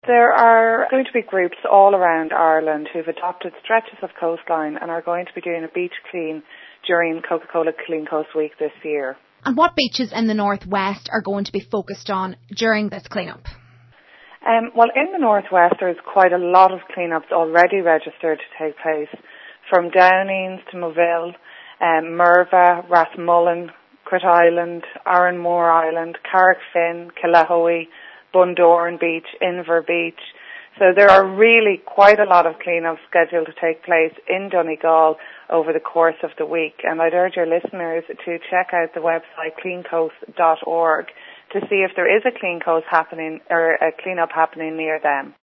There are going to be groups all around Ireland who've adopted stretches of coastline and are going to be doing a beach clean during Coca-Cola Clean Coast Week this year. And what beaches in the northwest are going to be focused on during this clean-up? Well, in the northwest there's quite a lot of clean-ups already registered to take place, from Downings to Moville, Merva, Rathmullen, Crit Island, Aranmore Island, Carrickfinn, Killahoe, Bundoran Beach, Inver Beach. So there are really quite a lot of clean-ups scheduled to take place in Donegal over the course of the week. And I'd urge your listeners to check out the website cleancoast.org to see if there is a clean coast happening or a clean-up happening near them.